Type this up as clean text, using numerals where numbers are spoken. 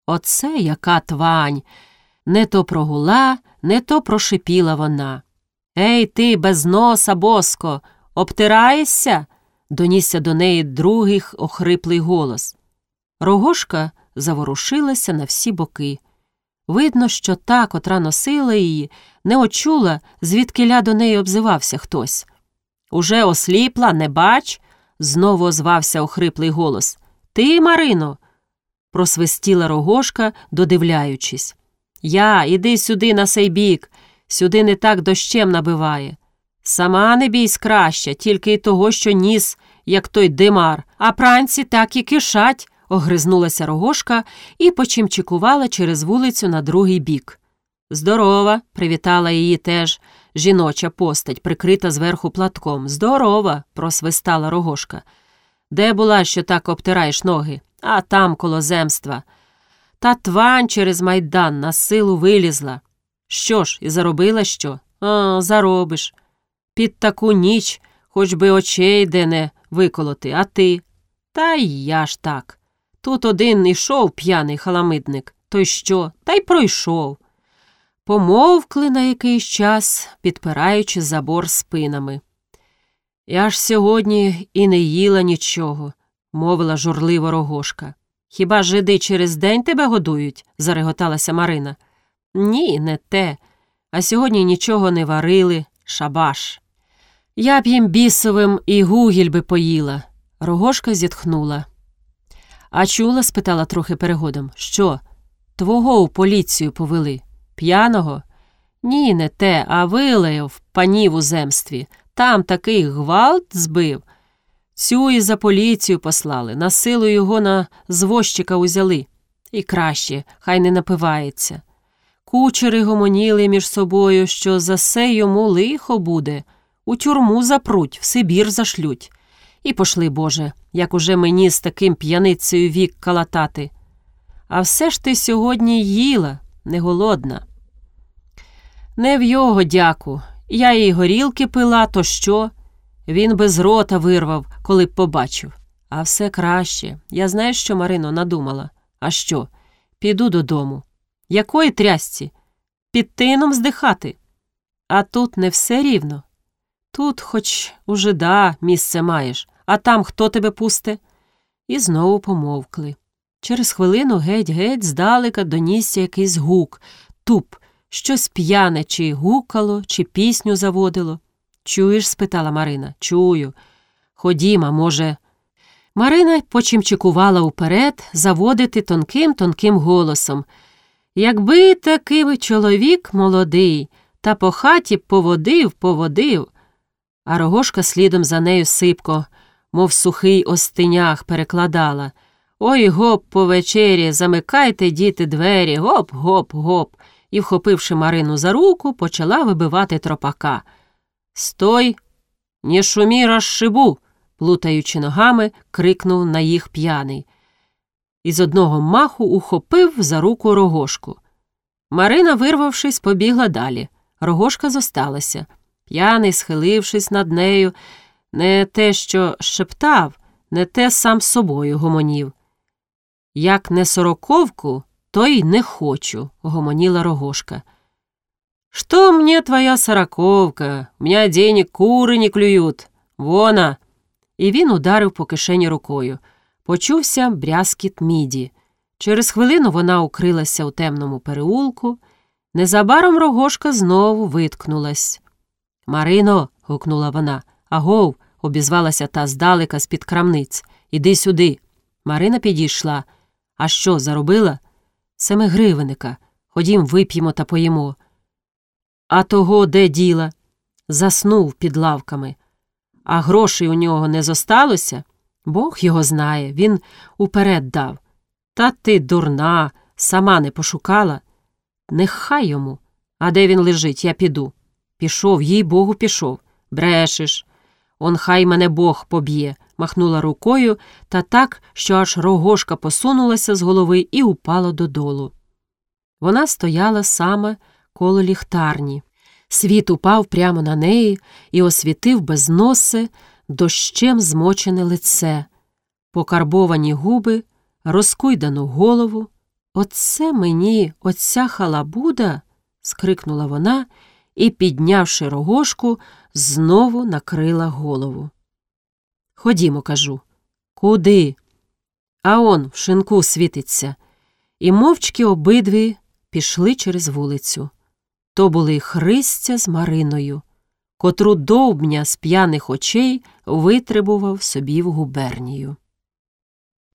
Оце яка твань! Не то прогула, не то прошипіла вона. «Ей ти, без носа, Боско, обтираєшся?» – донісся до неї другий охриплий голос. Рогошка заворушилася на всі боки. Видно, що та, котра носила її, не очула, звідкиля до неї обзивався хтось. «Уже осліпла, не бач?» – знову озвався охриплий голос. «Ти, Марино?» – просвистіла Рогошка, додивляючись. «Я, іди сюди на сей бік, сюди не так дощем набиває. Сама не бійсь краща, тільки й того, що ніс, як той димар, а пранці так і кишать», – огризнулася Рогошка і почимчикувала через вулицю на другий бік. «Здорова!» – привітала її теж жіноча постать, прикрита зверху платком. «Здорова!» – просвистала Рогошка. «Де була, що так обтираєш ноги? А там, коло земства. Та твань через майдан на силу вилізла. Що ж, і заробила що? Заробиш. Під таку ніч хоч би очей де не виколоти, а ти? Та й я ж так. Тут один ішов п'яний халамидник. То й що? Та й пройшов». Помовкли на якийсь час, підпираючи забор спинами. «Я ж сьогодні і не їла нічого», – мовила журливо Рогошка. «Хіба жиди через день тебе годують?» – зареготалася Марина. «Ні, не те. А сьогодні нічого не варили. Шабаш. Я б їм бісовим і гугіль би поїла». Рогошка зітхнула. «А чула?» – спитала трохи перегодом. «Що? Твого у поліцію повели? П'яного?» «Ні, не те, а вилаяв панів у земстві. Там такий гвалт збив. Цю і за поліцію послали, на силу його на звозчика узяли. І краще, хай не напивається. Кучери гомоніли між собою, що за се йому лихо буде. У тюрму запруть, в Сибір зашлють. І пошли, Боже, як уже мені з таким п'яницею вік калатати. А все ж ти сьогодні їла, не голодна». «Не в його дяку. Я їй горілки пила, то що?» Він без рота вирвав, коли б побачив. «А все краще. Я знаєш, що, Марино, надумала? А що? Піду додому». «Якої трясці? Під тином здихати?» «А тут не все рівно. Тут хоч у жида місце маєш, а там хто тебе пусте?» І знову помовкли. Через хвилину геть-геть здалека донісся якийсь гук, туп, щось п'яне чи гукало, чи пісню заводило. «Чуєш?» – спитала Марина. «Чую. Ходімо, може». Марина почимчикувала уперед, заводити тонким голосом. «Якби такий чоловік молодий, та по хаті поводив». А Рогошка слідом за нею сипко, мов сухий остинях, перекладала. «Ой, гоп, по вечері, замикайте, діти, двері, гоп, гоп, гоп». І, вхопивши Марину за руку, почала вибивати тропака. «Стой! Не шумі, розшибу!» – плутаючи ногами, крикнув на їх п'яний. І з одного маху ухопив за руку Рогошку. Марина, вирвавшись, побігла далі. Рогошка зосталася. П'яний, схилившись над нею, не те, що шептав, не те сам з собою гомонів. «Як не сороковку, то й не хочу», – гомоніла Рогошка. «Что мне твоя сороковка? У меня денег кури не клюють. Вона!» І він ударив по кишені рукою. Почувся брязкіт міді. Через хвилину вона укрилася у темному переулку. Незабаром Рогошка знову виткнулась. «Марино!» – гукнула вона. «Агов!» – обізвалася та здалека з-під крамниць. «Іди сюди!» Марина підійшла. «А що, заробила?» «7 гривенника. Ходім, вип'ємо та поїмо». «А того де діла?» «Заснув під лавками». «А грошей у нього не зосталося?» «Бог його знає, він уперед дав». «Та ти дурна, сама не пошукала?» «Нехай йому. А де він лежить, я піду». «Пішов, їй-богу, пішов». «Брешеш». «Он хай мене Бог поб'є», – махнула рукою, та так, що аж Рогошка посунулася з голови і упала додолу. Вона стояла саме коло ліхтарні. Світ упав прямо на неї і освітив безносе, дощем змочене лице, покарбовані губи, розкуйдану голову, Оце мені оця халабуда, скрикнула вона і, піднявши рогожку, знову накрила голову. Ходімо, кажу. Куди? А он в шинку світиться. І мовчки обидві пішли через вулицю. То були Христя з Мариною, котру Довбня з п'яних очей витребував собі в губернію.